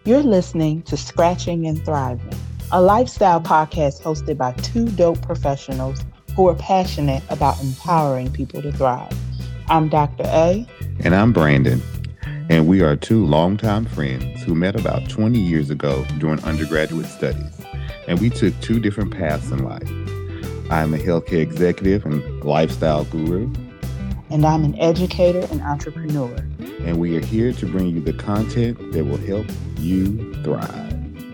You're listening to Scratching and Thriving, a lifestyle podcast hosted by two dope professionals who are passionate about empowering people to thrive. I'm Dr. A. And I'm Brandon. And we are two longtime friends who met about 20 years ago during undergraduate studies. And we took two different paths in life. I'm a healthcare executive and lifestyle guru. And I'm an educator and entrepreneur. And we are here to bring you the content that will help you thrive.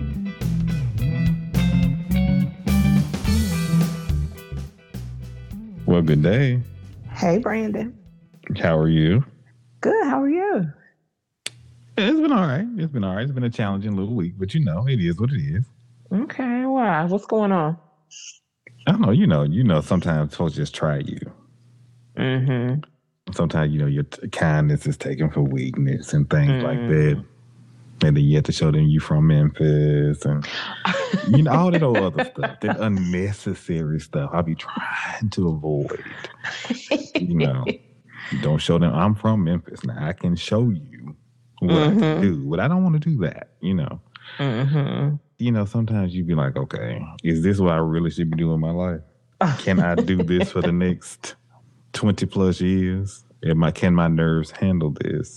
Well, good day. Hey, Brandon. How are you? Good. How are you? It's been all right. It's been a challenging little week, but you know, it is what it is. Okay. Why? What's going on? I don't know. You know, sometimes folks just try you. Mm-hmm. Sometimes, your kindness is taken for weakness and things like that. And then you have to show them you from Memphis and, all that old other stuff, that unnecessary stuff I be trying to avoid. Don't show them I'm from Memphis. Now, I can show you what I can do, but I don't want to do that, Sometimes you be like, okay, is this what I really should be doing in my life? Can I do this for the next 20 plus years? Can my nerves handle this?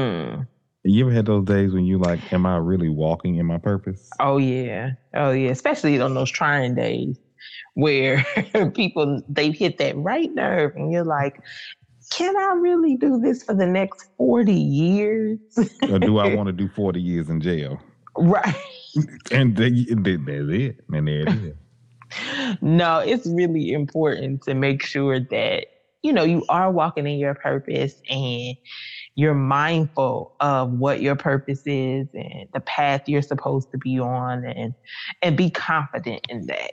You ever had those days when you like, am I really walking in my purpose? Oh yeah. Especially on those trying days where people, they hit that right nerve and you're like, can I really do this for the next 40 years? Or do I want to do 40 years in jail? Right. And that's it. And there it is. No, it's really important to make sure that, you are walking in your purpose and you're mindful of what your purpose is and the path you're supposed to be on and be confident in that,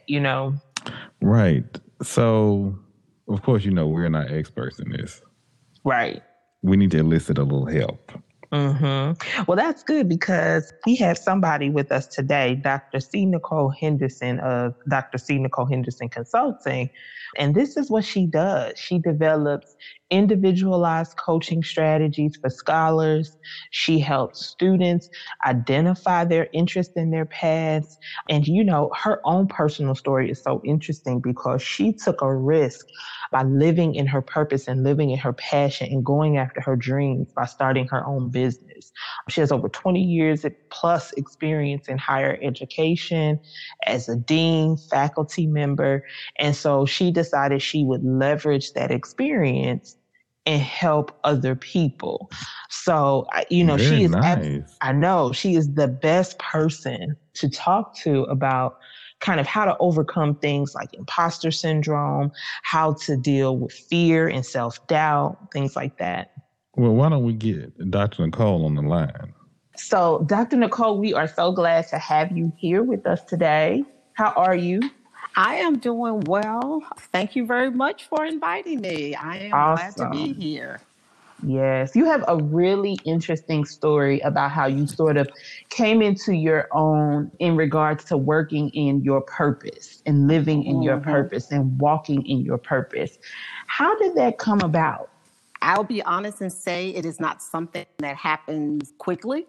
Right. So, of course, we're not experts in this. Right. We need to elicit a little help. Mm-hmm. Well, that's good because we have somebody with us today, Dr. C. Nicole Henderson of Dr. C. Nicole Henderson Consulting. And this is what she does. She develops individualized coaching strategies for scholars. She helps students identify their interest in their paths. And, her own personal story is so interesting because she took a risk by living in her purpose and living in her passion and going after her dreams by starting her own business. She has over 20 years plus experience in higher education as a dean, faculty member. And so she decided she would leverage that experience and help other people. So, she is, nice. I know she is the best person to talk to about kind of how to overcome things like imposter syndrome, how to deal with fear and self-doubt, things like that. Well, why don't we get Dr. Nicole on the line? So, Dr. Nicole, we are so glad to have you here with us today. How are you? I am doing well. Thank you very much for inviting me. I am glad to be here. Yes, you have a really interesting story about how you sort of came into your own in regards to working in your purpose and living in your purpose and walking in your purpose. How did that come about? I'll be honest and say it is not something that happens quickly,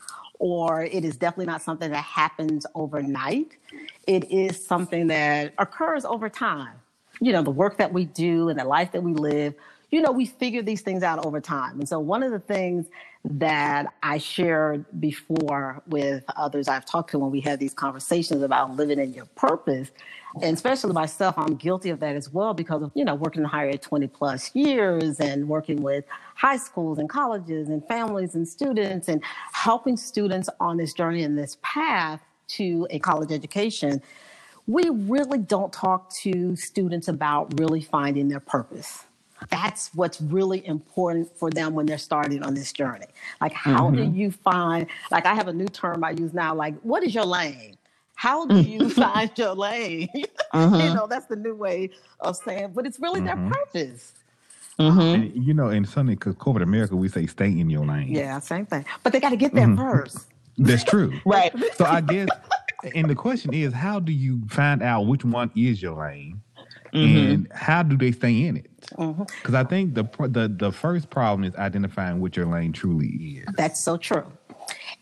or it is definitely not something that happens overnight. It is something that occurs over time. The work that we do and the life that we live, we figure these things out over time. And so one of the things that I shared before with others I've talked to when we had these conversations about living in your purpose, and especially myself, I'm guilty of that as well because of, working in higher ed 20 plus years and working with high schools and colleges and families and students and helping students on this journey and this path to a college education. We really don't talk to students about really finding their purpose. That's what's really important for them when they're starting on this journey. Like, how do you find, like, I have a new term I use now, like, what is your lane? How do you find your lane? That's the new way of saying, but it's really their purpose. And, in Sunday, because corporate America, we say stay in your lane. Yeah, same thing. But they got to get there first. That's true. Right. So I guess, and the question is, how do you find out which one is your lane? And how do they stay in it? Because I think the first problem is identifying what your lane truly is. That's so true.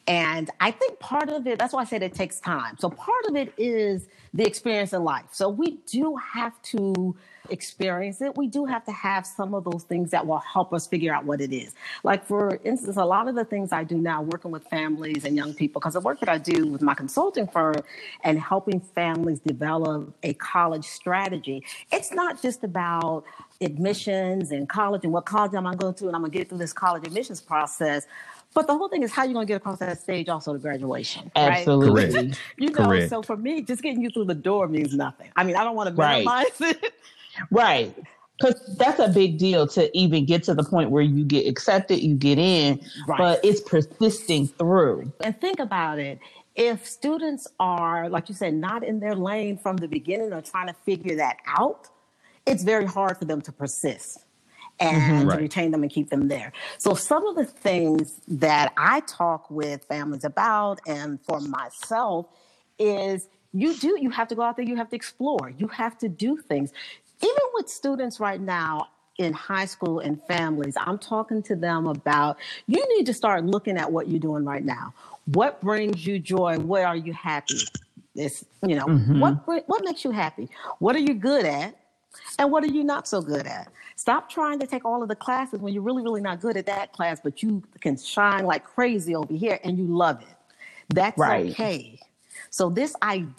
And I think part of it, that's why I said it takes time. So part of it is the experience in life. So we do have to experience it. We do have to have some of those things that will help us figure out what it is. Like, for instance, a lot of the things I do now, working with families and young people, because the work that I do with my consulting firm and helping families develop a college strategy, it's not just about admissions and college and what college am I going to, and I'm going to get through this college admissions process. But the whole thing is how you're going to get across that stage also to graduation. Absolutely. Right? Correct. You know, Correct. So for me, just getting you through the door means nothing. I mean, I don't want to minimize it. Right. Because that's a big deal to even get to the point where you get accepted, you get in, but it's persisting through. And think about it. If students are, like you said, not in their lane from the beginning or trying to figure that out, it's very hard for them to persist and to retain them and keep them there. So some of the things that I talk with families about, and for myself, is you have to go out there, you have to explore, you have to do things. Even with students right now in high school and families, I'm talking to them about, you need to start looking at what you're doing right now. What brings you joy? Where are you happy? It's, you know, what makes you happy? What are you good at? And what are you not so good at? Stop trying to take all of the classes when you're really, really not good at that class, but you can shine like crazy over here and you love it. That's okay. So this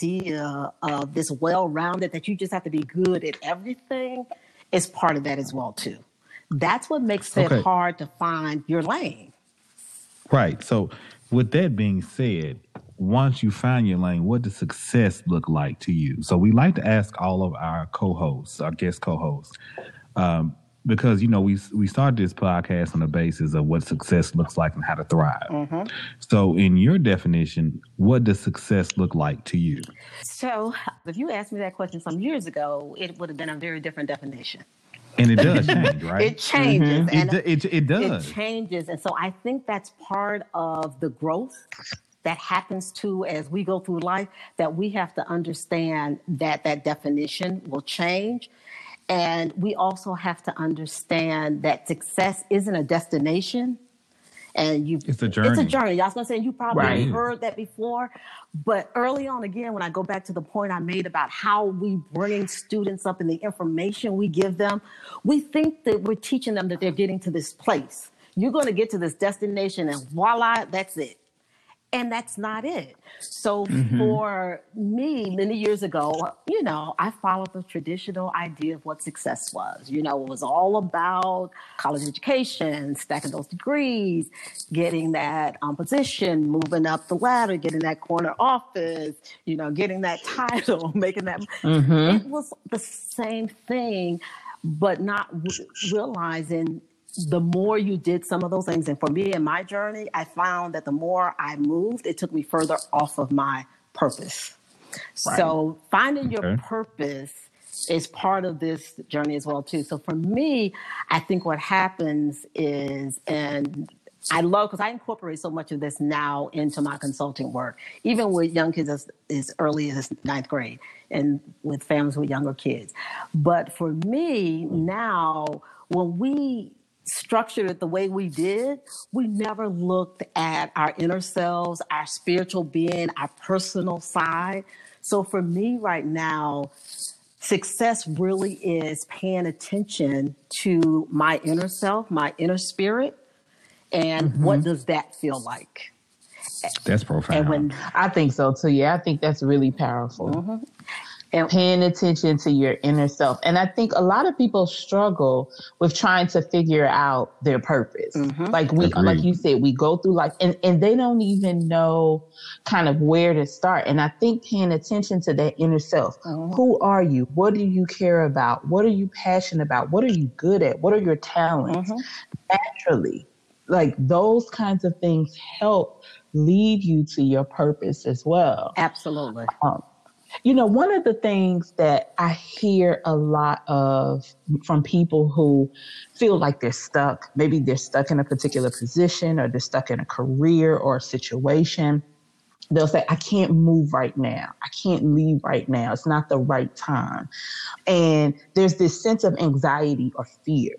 idea of this well-rounded, that you just have to be good at everything, is part of that as well, too. That's what makes it hard to find your lane. Right. So with that being said, once you find your lane, what does success look like to you? So we like to ask all of our co-hosts, our guest co-hosts, because, you know, we started this podcast on the basis of what success looks like and how to thrive. So in your definition, what does success look like to you? So if you asked me that question some years ago, it would have been a very different definition. And it does change, right? It changes. And it does. It changes. And so I think that's part of the growth that happens too as we go through life, that we have to understand that that definition will change. And we also have to understand that success isn't a destination. And it's a journey. It's a journey. I was going to say, you probably heard that before. But early on, again, when I go back to the point I made about how we bring students up and the information we give them, we think that we're teaching them that they're getting to this place. You're going to get to this destination and voila, that's it. And that's not it. So for me, many years ago, you know, I followed the traditional idea of what success was. You know, it was all about college education, stacking those degrees, getting that position, moving up the ladder, getting that corner office, you know, getting that title, making that. It was the same thing, but not realizing the more you did some of those things. And for me in my journey, I found that the more I moved, it took me further off of my purpose. So finding your purpose is part of this journey as well, too. So for me, I think what happens is, and I love, because I incorporate so much of this now into my consulting work, even with young kids as early as 9th grade and with families with younger kids. But for me now, when we structured it the way we did, we never looked at our inner selves, our spiritual being, our personal side. So for me right now, success really is paying attention to my inner self, my inner spirit, and what does that feel like? That's profound. And I think so too. Yeah, I think that's really powerful. And paying attention to your inner self. And I think a lot of people struggle with trying to figure out their purpose. Like you said, we go through life and they don't even know kind of where to start. And I think paying attention to that inner self. Who are you? What do you care about? What are you passionate about? What are you good at? What are your talents? Naturally, like those kinds of things help lead you to your purpose as well. Absolutely. You know, one of the things that I hear a lot of from people who feel like they're stuck, maybe they're stuck in a particular position or they're stuck in a career or a situation, they'll say, I can't move right now. I can't leave right now. It's not the right time. And there's this sense of anxiety or fear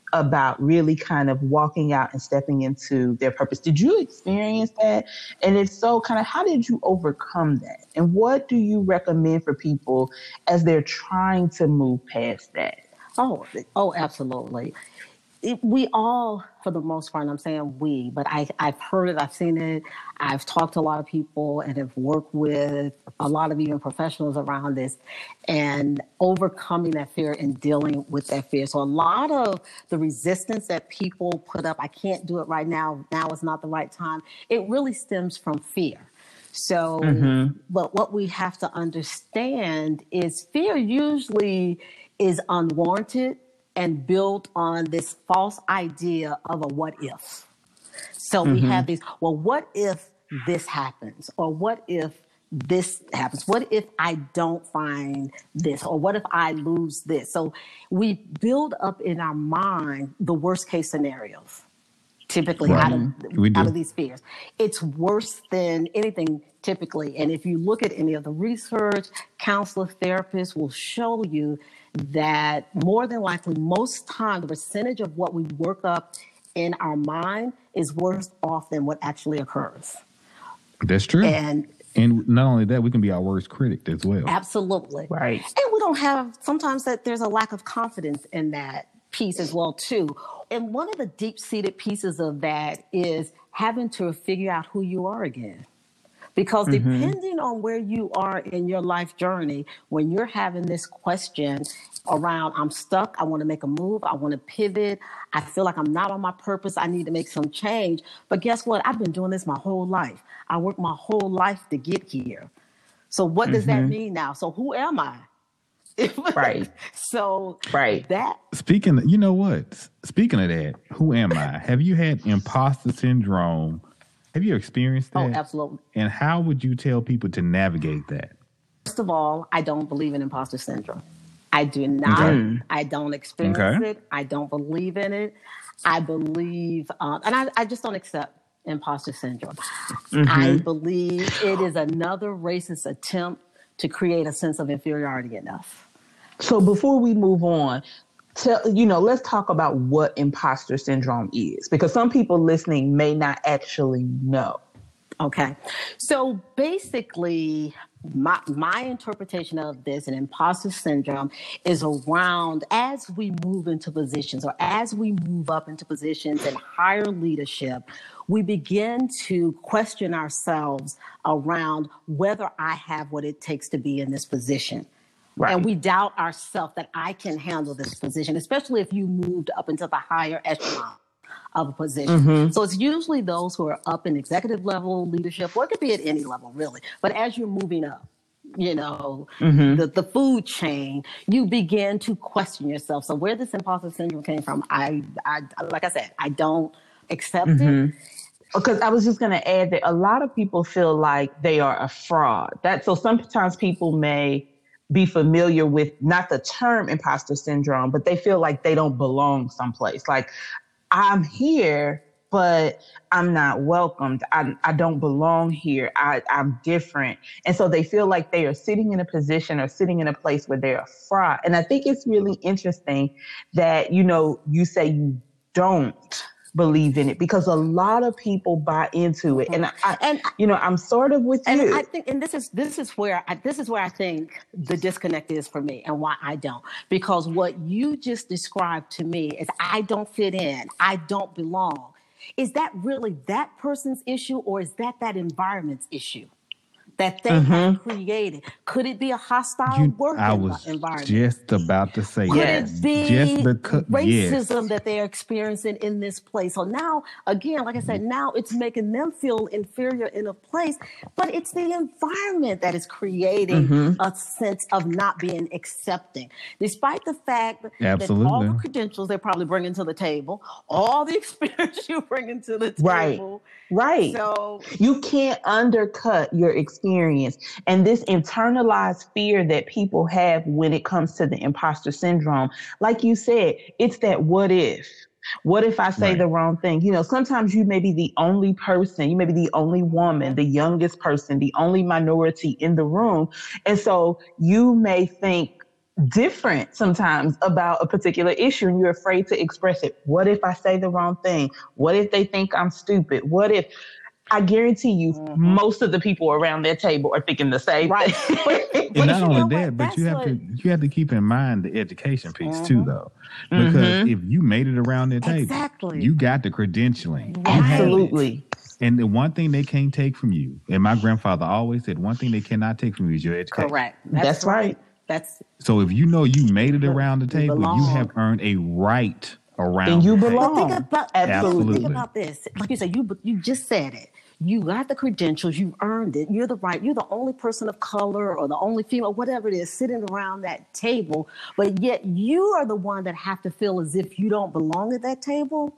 about really kind of walking out and stepping into their purpose. Did you experience that? And if so, kind of how did you overcome that? And what do you recommend for people as they're trying to move past that? Oh, absolutely. We all, for the most part, and I'm saying we, but I've heard it, I've seen it, I've talked to a lot of people and have worked with a lot of even professionals around this and overcoming that fear and dealing with that fear. So a lot of the resistance that people put up, I can't do it right now, now is not the right time, it really stems from fear. So, but what we have to understand is fear usually is unwarranted and built on this false idea of a what if. So we have these, well, what if this happens? Or what if this happens? What if I don't find this? Or what if I lose this? So we build up in our mind the worst case scenarios, typically out of these fears. It's worse than anything typically. And if you look at any of the research, counselors, therapists will show you that more than likely, most time, the percentage of what we work up in our mind is worse off than what actually occurs. That's true. And not only that, we can be our worst critic as well. Absolutely. Right. And we don't have, sometimes that there's a lack of confidence in that piece as well, too. And one of the deep-seated pieces of that is having to figure out who you are again. Because depending on where you are in your life journey, when you're having this question around, I'm stuck, I want to make a move, I want to pivot, I feel like I'm not on my purpose, I need to make some change. But guess what? I've been doing this my whole life. I worked my whole life to get here. So what does that mean now? So who am I? Right. So that. Speaking, you know what? Speaking of that, who am I? Have you had imposter syndrome? Have you experienced that? Oh, absolutely. And how would you tell people to navigate that? First of all, I don't believe in imposter syndrome. I do not. Okay. I don't experience it. I don't believe in it. I believe, and I just don't accept imposter syndrome. I believe it is another racist attempt to create a sense of inferiority in us. So before we move on, let's talk about what imposter syndrome is, because some people listening may not actually know. Okay. So basically, my interpretation of this and imposter syndrome is around as we move into positions or as we move up into positions in higher leadership, we begin to question ourselves around whether I have what it takes to be in this position. Right. And we doubt ourselves that I can handle this position, especially if you moved up into the higher echelon of a position. So it's usually those who are up in executive level leadership, or it could be at any level, really. But as you're moving up, the food chain, you begin to question yourself. So where this imposter syndrome came from, I like I said, I don't accept it. Because I was just going to add that a lot of people feel like they are a fraud. So sometimes people may be familiar with not the term imposter syndrome, but they feel like they don't belong someplace. Like, I'm here, but I'm not welcomed. I don't belong here. I'm different. And so they feel like they are sitting in a position or sitting in a place where they're a fraud. And I think it's really interesting that, you say you don't believe in it, because a lot of people buy into it, and I'm sort of with you. And I think, and this is where I think the disconnect is for me, and why I don't, because what you just described to me is I don't fit in, I don't belong. Is that really that person's issue, or is that environment's issue that they have created? Could it be a hostile work environment? I was just about to say, Could it be racism that they're experiencing in this place? So now, again, like I said, now it's making them feel inferior in a place, but it's the environment that is creating a sense of not being accepting, despite the fact that all the credentials they're probably bringing to the table, all the experience you're bringing to the table. Right. So you can't undercut your experience. And this internalized fear that people have when it comes to the imposter syndrome, like you said, it's that what if? What if I say the wrong thing? Sometimes you may be the only person, you may be the only woman, the youngest person, the only minority in the room. And so you may think different sometimes about a particular issue and you're afraid to express it. What if I say the wrong thing? What if they think I'm stupid? What if... I guarantee you, most of the people around that table are thinking the same thing. And not only that, but you have to keep in mind the education piece too, though, because if you made it around their table, you got the credentialing. Absolutely. And the one thing they can't take from you, and my grandfather always said, one thing they cannot take from you is your education. Correct. That's right. So if you know you made it around the table, you have earned a right around. And you belong. Absolutely. Think about this. Like you said, you just said it. You got the credentials. You earned it. You're the only person of color or the only female, whatever it is, sitting around that table. But yet you are the one that have to feel as if you don't belong at that table.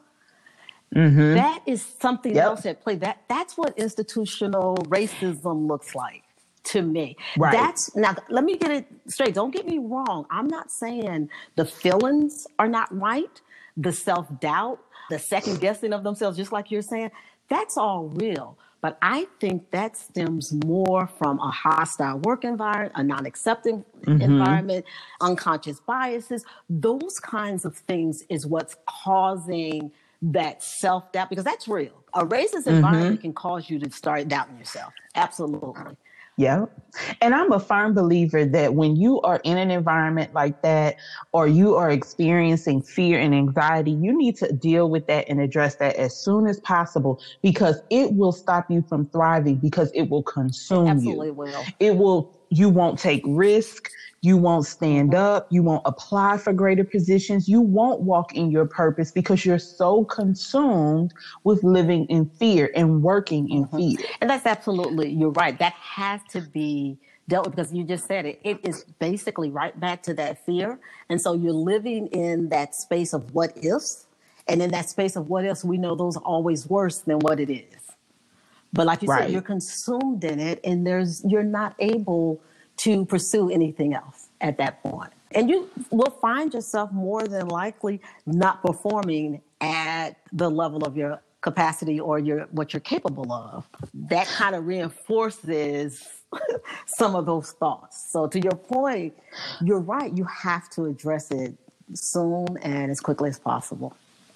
That is something else at play. That's what institutional racism looks like to me. Right. Now, let me get it straight. Don't get me wrong. I'm not saying the feelings are not right. The self-doubt, the second guessing of themselves, just like you're saying, that's all real. But I think that stems more from a hostile work environment, a non-accepting environment, unconscious biases. Those kinds of things is what's causing that self-doubt, because that's real. A racist environment can cause you to start doubting yourself. Absolutely. Yeah. And I'm a firm believer that when you are in an environment like that, or you are experiencing fear and anxiety, you need to deal with that and address that as soon as possible, because it will stop you from thriving, because it will consume you. Absolutely will. You won't take risk. You won't stand up. You won't apply for greater positions. You won't walk in your purpose because you're so consumed with living in fear and working in fear. And that's absolutely, you're right. That has to be dealt with, because you just said it. It is basically right back to that fear. And so you're living in that space of what ifs. And in that space of what ifs, we know those are always worse than what it is. But like you said, you're consumed in it, and you're not able to pursue anything else at that point. And you will find yourself more than likely not performing at the level of your capacity or what you're capable of. That kind of reinforces some of those thoughts. So to your point, you're right. You have to address it soon and as quickly as possible.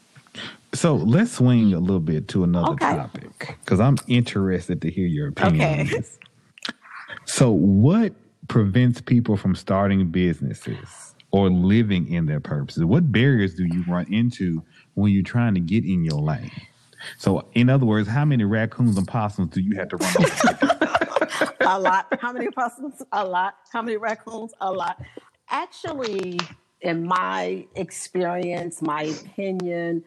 So let's swing a little bit to another topic, because I'm interested to hear your opinion on this. So what prevents people from starting businesses or living in their purposes? What barriers do you run into when you're trying to get in your lane? So in other words, how many raccoons and possums do you have to run over? A lot. How many possums? A lot. How many raccoons? A lot. Actually, in my experience, my opinion,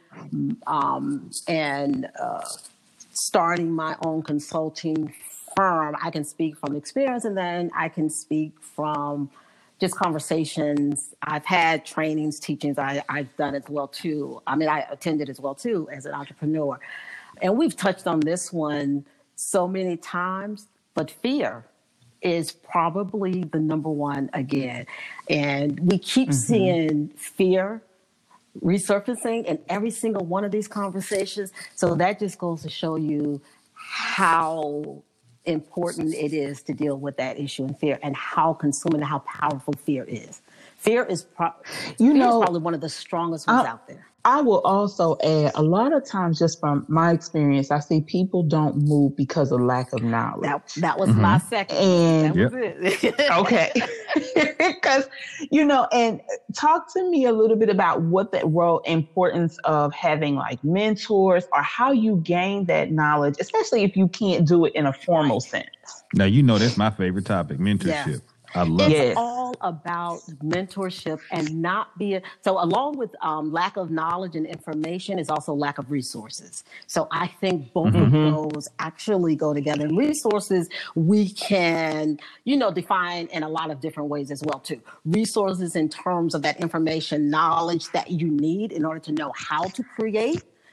and starting my own consulting firm, I can speak from experience, and then I can speak from just conversations. I've had trainings, teachings I've done as well too. I mean, I attended as well too as an entrepreneur. And we've touched on this one so many times, but fear is probably the number one again. And we keep seeing fear resurfacing in every single one of these conversations. So that just goes to show you how important it is to deal with that issue and fear, and how consuming and how powerful fear is. Fear is probably one of the strongest ones out there. I will also add, a lot of times, just from my experience, I see people don't move because of lack of knowledge. That was my second. And that was it. Okay. Because, and talk to me a little bit about what the role, importance of having like mentors, or how you gain that knowledge, especially if you can't do it in a formal sense. Now, that's my favorite topic, mentorship. Yeah. I love it. It's all about mentorship and not being, so along with lack of knowledge and information is also lack of resources. So I think both of those actually go together. And resources we can, define in a lot of different ways as well too. Resources in terms of that information, knowledge that you need in order to know how to create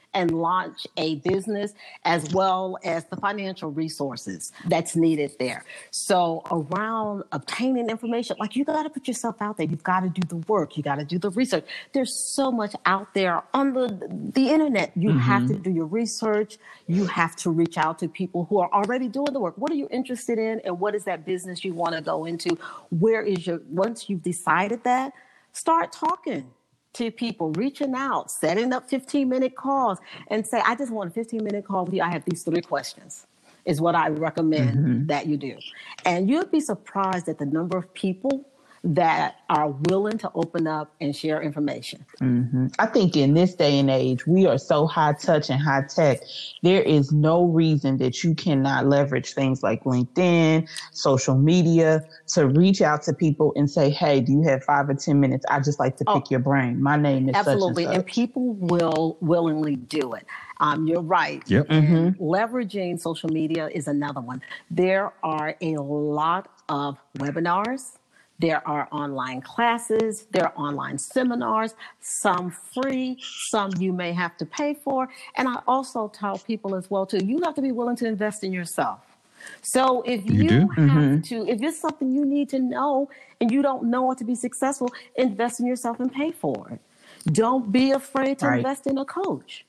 and launch a business, as well as the financial resources that's needed there. So around obtaining information, like you got to put yourself out there. You've got to do the work. You got to do the research. There's so much out there on the internet. You have to do your research. You have to reach out to people who are already doing the work. What are you interested in? And what is that business you want to go into? Once you've decided that, start talking to people, reaching out, setting up 15-minute calls and say, I just want a 15-minute call with you. I have these 3 questions is what I recommend that you do. And you'll be surprised at the number of people that are willing to open up and share information. I think in this day and age, we are so high touch and high tech. There is no reason that you cannot leverage things like LinkedIn, social media to reach out to people and say, hey, do you have 5 or 10 minutes? I just like to pick your brain. My name is absolutely. such and such. And people will willingly do it. You're right. Yep. Leveraging social media is another one. There are a lot of webinars. There are online classes, there are online seminars, some free, some you may have to pay for. And I also tell people as well, too, you have to be willing to invest in yourself. So if you have to, if it's something you need to know and you don't know it to be successful, invest in yourself and pay for it. Don't be afraid to invest in a coach.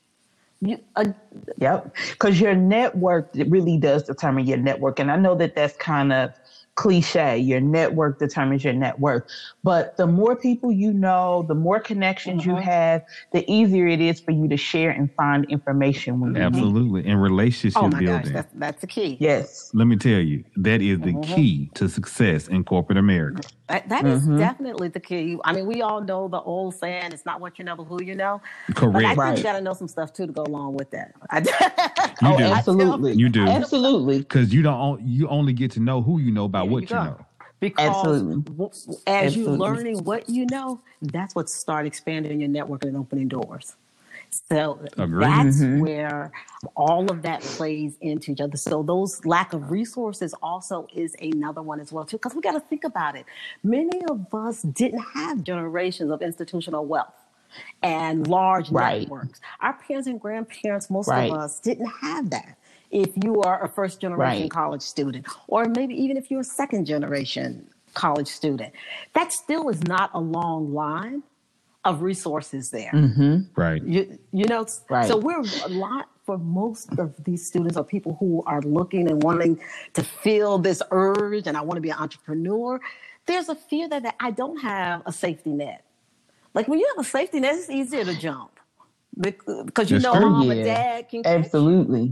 Yep. Because your network really does determine your network. And I know that that's kind of cliche. Your network determines your net worth. But the more people you know, the more connections you have, the easier it is for you to share and find information when you Absolutely. And relationship building. Gosh, that's the key. Yes. Let me tell you, that is the key to success in corporate America. That is definitely the key. I mean, we all know the old saying, it's not what you know, but who you know. Correct. But I think you got to know some stuff, too, to go along with that. You do. Absolutely. You do. Absolutely. Because you only get to know who you know by what you know. Because as you're learning what you know, that's what start expanding your network and opening doors. So that's where all of that plays into each other. So those lack of resources also is another one as well, too, because we got to think about it. Many of us didn't have generations of institutional wealth and large networks. Our parents and grandparents, most of us didn't have that. If you are a first generation college student, or maybe even if you're a second generation college student, that still is not a long line of resources there. Right. You know, so we're a lot for most of these students or people who are looking and wanting to feel this urge and I want to be an entrepreneur. There's a fear that I don't have a safety net. Like when you have a safety net, it's easier to jump because you know mom and dad can catch Absolutely.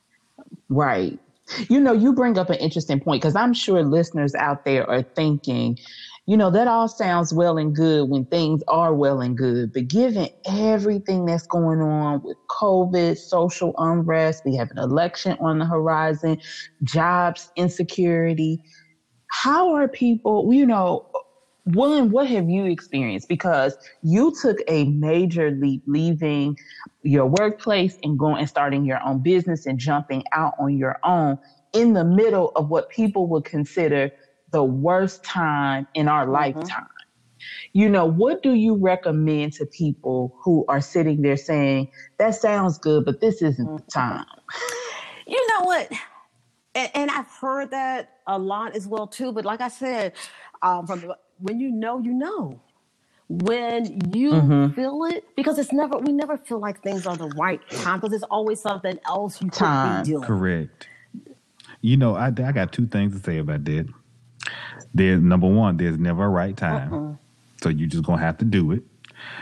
Right. You know, you bring up an interesting point because I'm sure listeners out there are thinking, you know, that all sounds well and good when things are well and good. But given everything that's going on with COVID, social unrest, we have an election on the horizon, jobs insecurity, how are people, you know, one, what have you experienced? Because you took a major leap leaving your workplace and going and starting your own business and jumping out on your own in the middle of what people would consider the worst time in our lifetime. You know, what do you recommend to people who are sitting there saying, that sounds good, but this isn't the time? You know what? And I've heard that a lot as well, too. But like I said, when you know, you know. When you feel it, because we never feel like things are the right time, because there's always something else you could be doing. Correct. You know, I got 2 things to say about that. There's number one, there's never a right time. So you're just going to have to do it.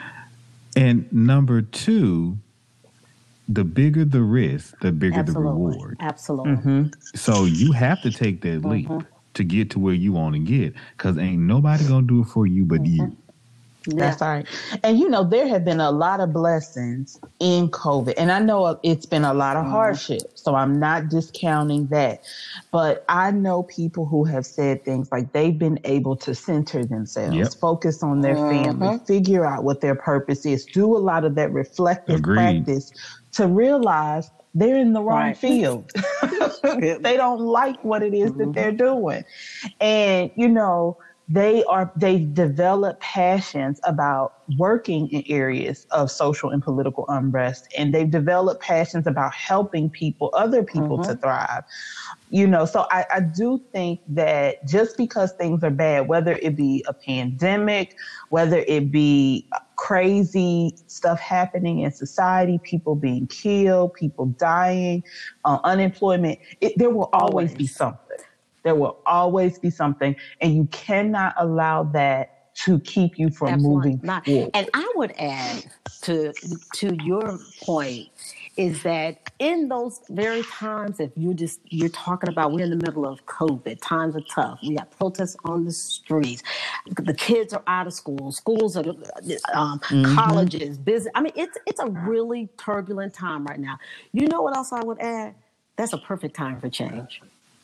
And number 2, the bigger the risk, the bigger the reward. Absolutely. So you have to take that leap to get to where you want to get, because ain't nobody going to do it for you but you. That's right. And, you know, there have been a lot of blessings in COVID. And I know it's been a lot of hardship. So I'm not discounting that. But I know people who have said things like they've been able to center themselves, focus on their family, figure out what their purpose is, do a lot of that reflective practice to realize they're in the wrong field. They don't like what it is that they're doing. And, you know, they develop passions about working in areas of social and political unrest, and they've developed passions about helping other people to thrive. So I do think that just because things are bad, whether it be a pandemic, whether it be crazy stuff happening in society, people being killed, people dying, unemployment, there will always be something. There will always be something, and you cannot allow that to keep you from moving forward. And I would add to your point is that in those very times, if you're talking about, we're in the middle of COVID, times are tough. We have protests on the streets. The kids are out of school. Schools are, colleges, business. I mean, it's a really turbulent time right now. You know what else I would add? That's a perfect time for change.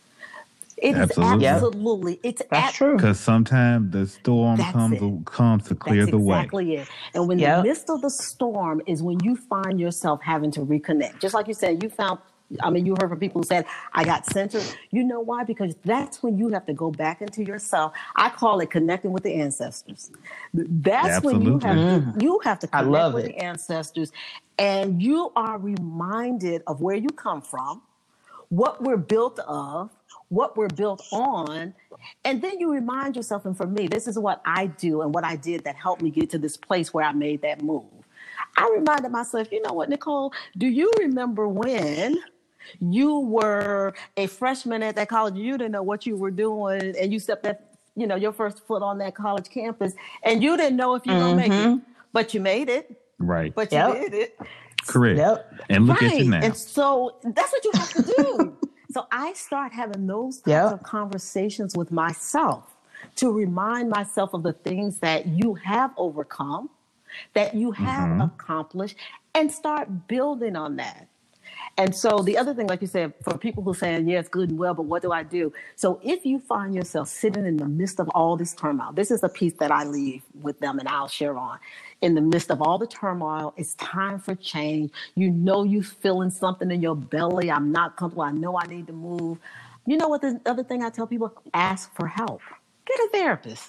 It absolutely. Is absolutely. That's true. Because sometimes the storm comes to clear the way. Exactly it. And when the midst of the storm is when you find yourself having to reconnect. Just like you said, you heard from people who said, I got centered. You know why? Because that's when you have to go back into yourself. I call it connecting with the ancestors. That's when you have to connect with the ancestors. And you are reminded of where you come from, what we're built of, what we're built on, and then you remind yourself, and for me, this is what I do and what I did that helped me get to this place where I made that move. I reminded myself, you know what, Nicole, do you remember when you were a freshman at that college, you didn't know what you were doing, and you stepped your first foot on that college campus, and you didn't know if you were going to make it, but you made it. Right. But you did it. Correct. Yep. And look at you now. And so that's what you have to do. So I start having those types of conversations with myself to remind myself of the things that you have overcome, that you have accomplished, and start building on that. And so the other thing, like you said, for people who are saying, yeah, it's good and well, but what do I do? So if you find yourself sitting in the midst of all this turmoil, this is a piece that I leave with them and I'll share on. In the midst of all the turmoil, it's time for change. You know you're feeling something in your belly. I'm not comfortable. I know I need to move. You know what the other thing I tell people? Ask for help. Get a therapist.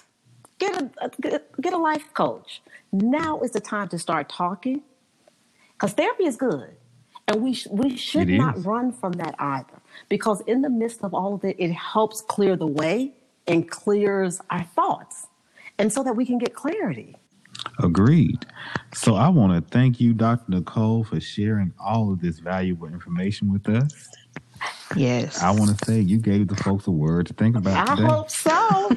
Get a life coach. Now is the time to start talking, because therapy is good. And we should not run from that either, because in the midst of all of it, it helps clear the way and clears our thoughts, and so that we can get clarity. Agreed. So I want to thank you, Dr. Nicole, for sharing all of this valuable information with us. Yes. I want to say you gave the folks a word to think about today. I hope so.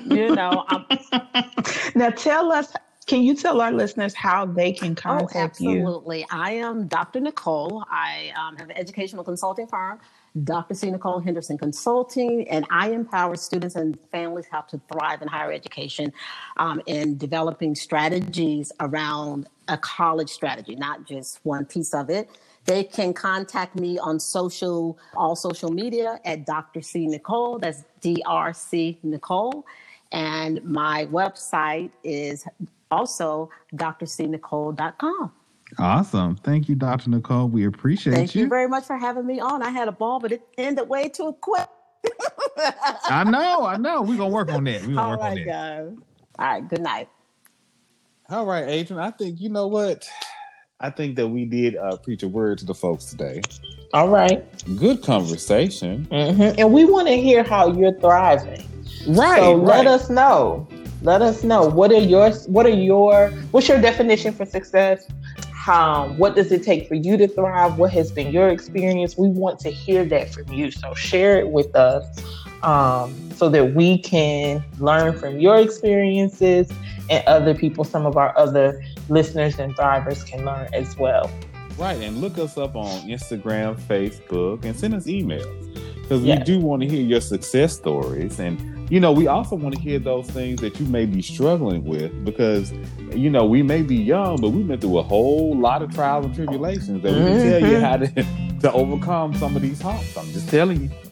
Now can you tell our listeners how they can contact you? Absolutely. I am Dr. Nicole. I have an educational consulting firm, Dr. C. Nicole Henderson Consulting, and I empower students and families how to thrive in higher education in developing strategies around a college strategy, not just one piece of it. They can contact me on all social media at Dr. C. Nicole. That's DRC Nicole. And my website is also drcnicole.com. Awesome. Thank you, Dr. Nicole. We appreciate you. Thank you very much for having me on. I had a ball, but it ended way too quick. I know. We're going to work on that. All right, guys. All right. Good night. All right, Adrian. I think, you know what? I think that we did preach a word to the folks today. All right. Good conversation. Mm-hmm. And we want to hear how you're thriving. Right. So let us know. What's your definition for success? What does it take for you to thrive? What has been your experience? We want to hear that from you. So share it with us so that we can learn from your experiences, and other people, some of our other listeners and thrivers can learn as well. Right. And look us up on Instagram, Facebook, and send us emails, because we do want to hear your success stories. And we also want to hear those things that you may be struggling with, because, we may be young, but we've been through a whole lot of trials and tribulations that we can tell you how to overcome some of these humps. I'm just telling you.